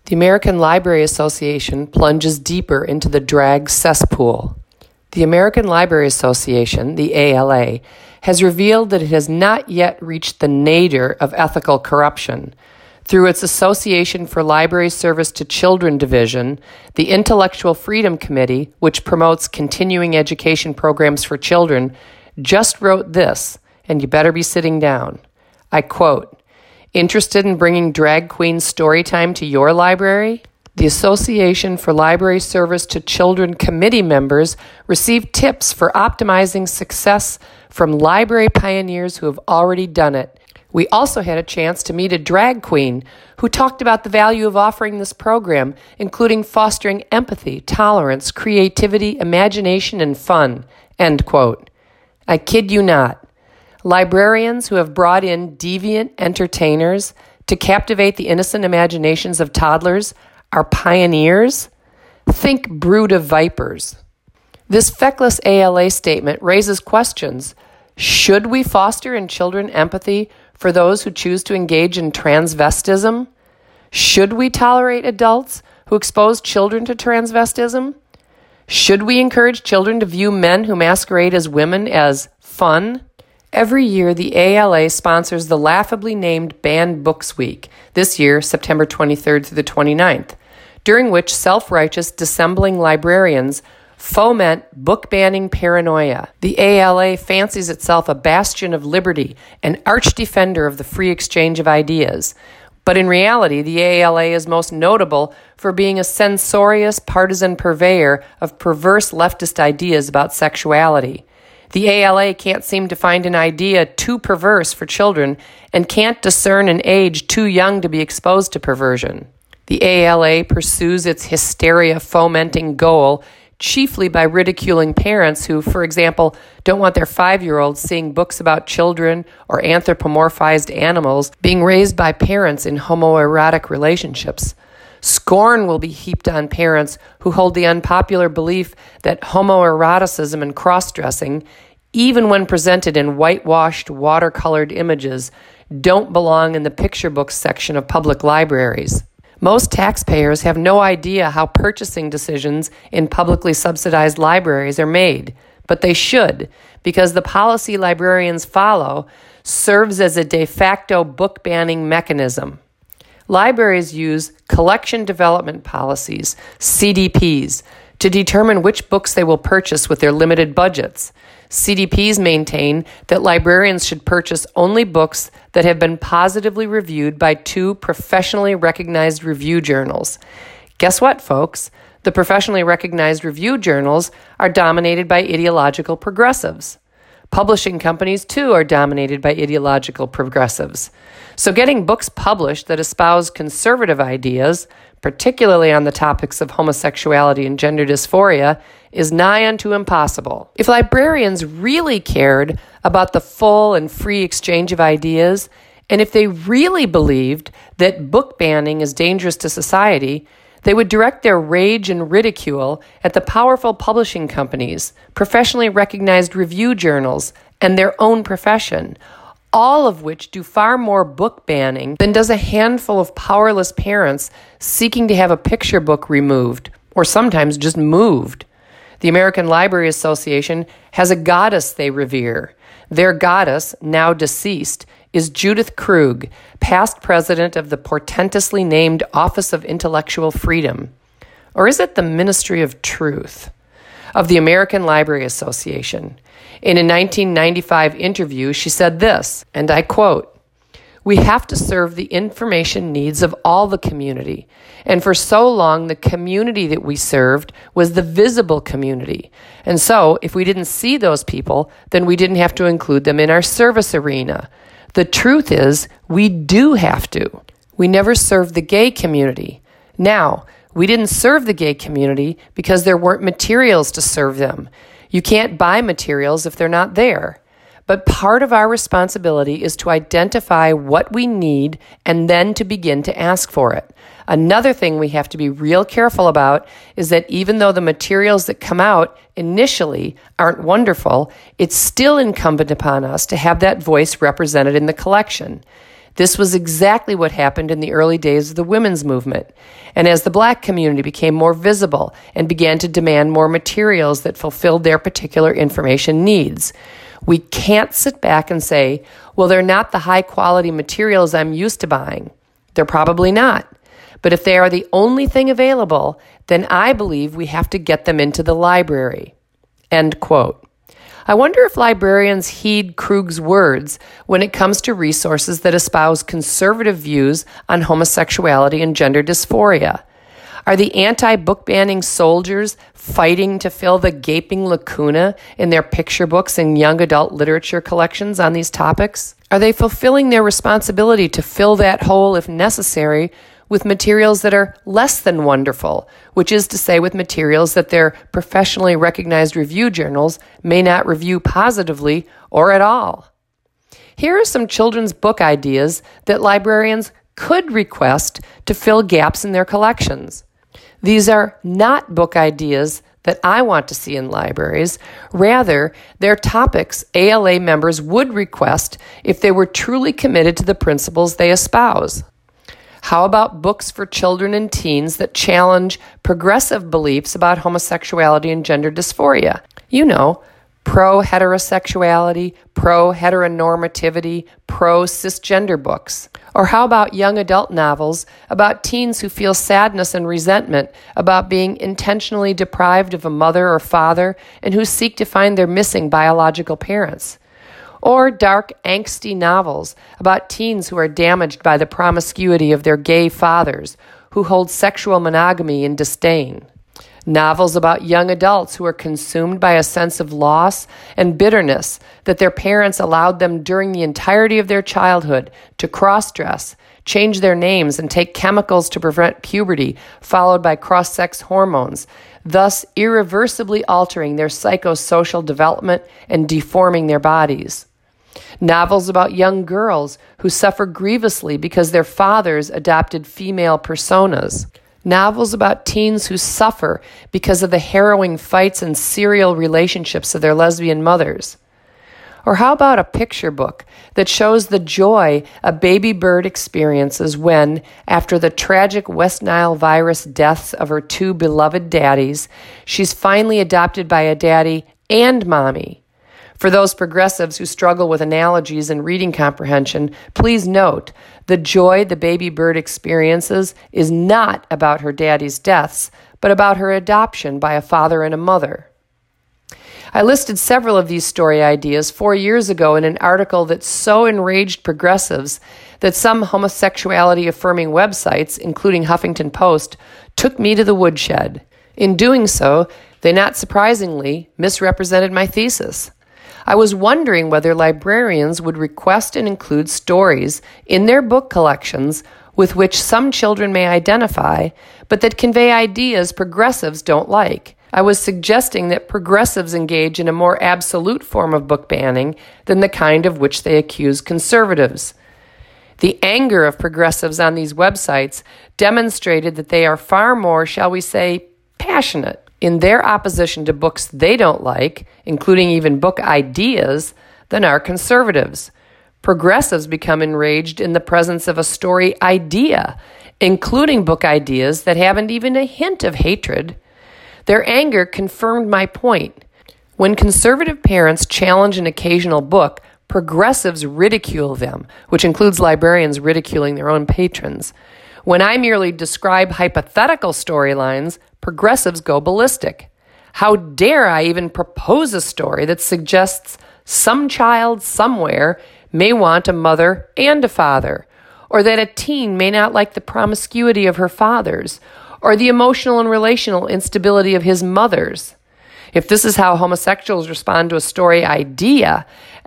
The American Library Association plunges deeper into the drag cesspool. The American Library Association, the ALA, has revealed that it has not yet reached the nadir of ethical corruption. Through its Association for Library Service to Children Division, the Intellectual Freedom Committee, which promotes continuing education programs for children, just wrote this, and you better be sitting down. I quote, "Interested in bringing drag queen story time to your library? The Association for Library Service to Children committee members received tips for optimizing success from library pioneers who have already done it. We also had a chance to meet a drag queen who talked about the value of offering this program, including fostering empathy, tolerance, creativity, imagination, and fun." End quote. I kid you not. Librarians who have brought in deviant entertainers to captivate the innocent imaginations of toddlers are pioneers? Think brood of vipers. This feckless ALA statement raises questions. Should we foster in children empathy for those who choose to engage in transvestism? Should we tolerate adults who expose children to transvestism? Should we encourage children to view men who masquerade as women as fun? Every year, the ALA sponsors the laughably named Banned Books Week, this year, September 23rd through the 29th, during which self-righteous, dissembling librarians foment book-banning paranoia. The ALA fancies itself a bastion of liberty, an arch-defender of the free exchange of ideas. But in reality, the ALA is most notable for being a censorious, partisan purveyor of perverse leftist ideas about sexuality. The ALA can't seem to find an idea too perverse for children and can't discern an age too young to be exposed to perversion. The ALA pursues its hysteria-fomenting goal chiefly by ridiculing parents who, for example, don't want their 5-year-olds seeing books about children or anthropomorphized animals being raised by parents in homoerotic relationships. Scorn will be heaped on parents who hold the unpopular belief that homoeroticism and cross-dressing, even when presented in whitewashed, watercolored images, don't belong in the picture books section of public libraries. Most taxpayers have no idea how purchasing decisions in publicly subsidized libraries are made, but they should, because the policy librarians follow serves as a de facto book banning mechanism. Libraries use collection development policies, CDPs, to determine which books they will purchase with their limited budgets. CDPs maintain that librarians should purchase only books that have been positively reviewed by 2 professionally recognized review journals. Guess what, folks? The professionally recognized review journals are dominated by ideological progressives. Publishing companies, too, are dominated by ideological progressives. So getting books published that espouse conservative ideas, particularly on the topics of homosexuality and gender dysphoria, is nigh unto impossible. If librarians really cared about the full and free exchange of ideas, and if they really believed that book banning is dangerous to society, they would direct their rage and ridicule at the powerful publishing companies, professionally recognized review journals, and their own profession, all of which do far more book banning than does a handful of powerless parents seeking to have a picture book removed, or sometimes just moved. The American Library Association has a goddess they revere. Their goddess, now deceased, is Judith Krug, past president of the portentously named Office of Intellectual Freedom. Or is it the Ministry of Truth? Of the American Library Association. In a 1995 interview, she said this, and I quote, "We have to serve the information needs of all the community. And for so long, the community that we served was the visible community. And so, if we didn't see those people, then we didn't have to include them in our service arena. The truth is, we do have to. We never served the gay community. Now, we didn't serve the gay community because there weren't materials to serve them. You can't buy materials if they're not there. But part of our responsibility is to identify what we need and then to begin to ask for it. Another thing we have to be real careful about is that even though the materials that come out initially aren't wonderful, it's still incumbent upon us to have that voice represented in the collection. This was exactly what happened in the early days of the women's movement. And as the Black community became more visible and began to demand more materials that fulfilled their particular information needs, we can't sit back and say, well, they're not the high-quality materials I'm used to buying. They're probably not. But if they are the only thing available, then I believe we have to get them into the library. End quote. I wonder if librarians heed Krug's words when it comes to resources that espouse conservative views on homosexuality and gender dysphoria. Are the anti-book banning soldiers fighting to fill the gaping lacuna in their picture books and young adult literature collections on these topics? Are they fulfilling their responsibility to fill that hole, if necessary, with materials that are less than wonderful, which is to say with materials that their professionally recognized review journals may not review positively or at all? Here are some children's book ideas that librarians could request to fill gaps in their collections. These are not book ideas that I want to see in libraries. Rather, they're topics ALA members would request if they were truly committed to the principles they espouse. How about books for children and teens that challenge progressive beliefs about homosexuality and gender dysphoria? You know, pro-heterosexuality, pro-heteronormativity, pro-cisgender books. Or how about young adult novels about teens who feel sadness and resentment about being intentionally deprived of a mother or father and who seek to find their missing biological parents? Or dark, angsty novels about teens who are damaged by the promiscuity of their gay fathers, who hold sexual monogamy in disdain. Novels about young adults who are consumed by a sense of loss and bitterness that their parents allowed them during the entirety of their childhood to cross-dress, change their names, and take chemicals to prevent puberty, followed by cross-sex hormones, thus irreversibly altering their psychosocial development and deforming their bodies. Novels about young girls who suffer grievously because their fathers adopted female personas. Novels about teens who suffer because of the harrowing fights and serial relationships of their lesbian mothers. Or how about a picture book that shows the joy a baby bird experiences when, after the tragic West Nile virus deaths of her two beloved daddies, she's finally adopted by a daddy and mommy? For those progressives who struggle with analogies and reading comprehension, please note the joy the baby bird experiences is not about her daddy's deaths, but about her adoption by a father and a mother. I listed several of these story ideas 4 years ago in an article that so enraged progressives that some homosexuality-affirming websites, including Huffington Post, took me to the woodshed. In doing so, they not surprisingly misrepresented my thesis. I was wondering whether librarians would request and include stories in their book collections with which some children may identify, but that convey ideas progressives don't like. I was suggesting that progressives engage in a more absolute form of book banning than the kind of which they accuse conservatives. The anger of progressives on these websites demonstrated that they are far more, shall we say, passionate in their opposition to books they don't like, including even book ideas, than are conservatives. Progressives become enraged in the presence of a story idea, including book ideas that haven't even a hint of hatred. Their anger confirmed my point. When conservative parents challenge an occasional book, progressives ridicule them, which includes librarians ridiculing their own patrons. When I merely describe hypothetical storylines, progressives go ballistic. How dare I even propose a story that suggests some child somewhere may want a mother and a father, or that a teen may not like the promiscuity of her fathers, or the emotional and relational instability of his mothers. If this is how homosexuals respond to a story idea,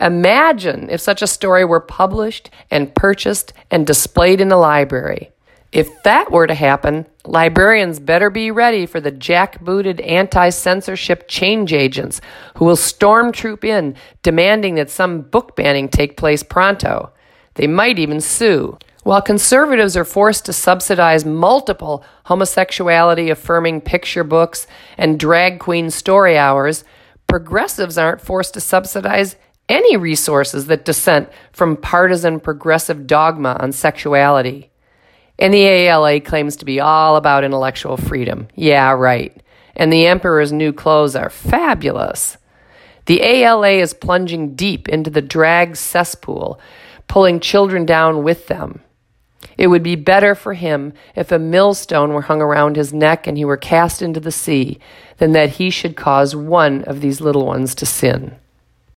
imagine if such a story were published and purchased and displayed in a library. If that were to happen, librarians better be ready for the jackbooted anti-censorship change agents who will stormtroop in, demanding that some book banning take place pronto. They might even sue. While conservatives are forced to subsidize multiple homosexuality-affirming picture books and drag queen story hours, progressives aren't forced to subsidize any resources that dissent from partisan progressive dogma on sexuality. And the ALA claims to be all about intellectual freedom. Yeah, right. And the emperor's new clothes are fabulous. The ALA is plunging deep into the drag cesspool, pulling children down with them. It would be better for him if a millstone were hung around his neck and he were cast into the sea than that he should cause one of these little ones to sin.